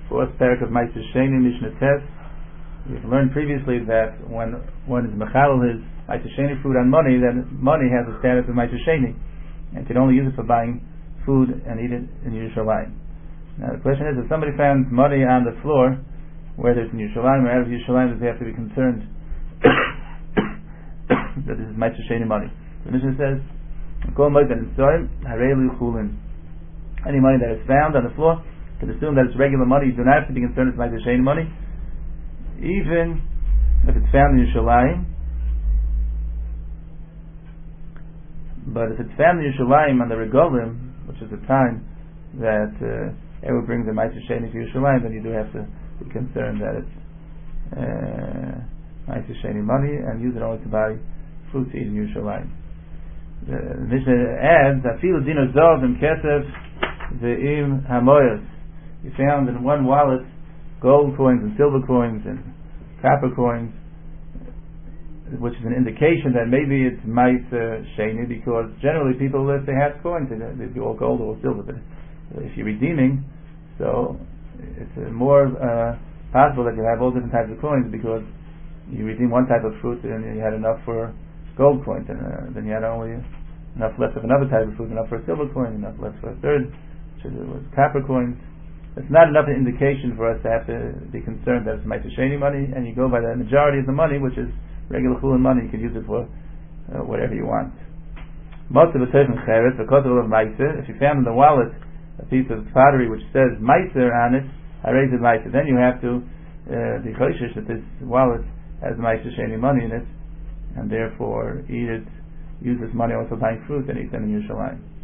fourth parak of Ma'aser Sheni, Mishnah Tes. We've learned previously that when one is mechalel his Ma'aser Sheni food on money, then money has the status of Ma'aser Sheni, and can only use it for buying food and eat it in Yerushalayim. Now the question is, if somebody found money on the floor, whether it's in Yerushalayim or out of Yerushalayim, does he have to be concerned that this is Ma'aser Sheni money? The Mishnah says, any money that is found on the floor, you can assume that it's regular money. You do not have to be concerned it's Ma'aser Sheni money, even if it's found in Yerushalayim. But if it's found in Yerushalayim on the Regalim, which is the time that everyone brings the Ma'aser Sheni to Yerushalayim, then you do have to be concerned that it's Ma'aser Sheni money, and use it only to buy fruit to eat in Yerushalayim. The Mishnah adds, "Afilu dino zov im kesef ve'im hamoyos." You found in one wallet gold coins and silver coins and copper coins, which is an indication that maybe it's Ma'aser Sheni, because generally people, if they have coins, they'd be all gold or silver. But if you're redeeming, so it's more possible that you have all different types of coins, because you redeem one type of fruit and you had enough for gold coins, and then you had only enough left of another type of fruit, enough for a silver coin, enough left for a third, which was copper coins. It's not enough an indication for us to have to be concerned that it's Ma'aser Sheni money, and you go by the majority of the money, which is regular chulin money. You can use it for whatever you want. Most of the Teufel Cheres, because of Ma'aser, if you found in the wallet a piece of pottery which says Ma'aser on it, I raise it Ma'aser, then you have to be cautious that this wallet has Ma'aser Sheni money in it, and therefore eat it, use this money also buying fruit and eat them in Yerushalayim.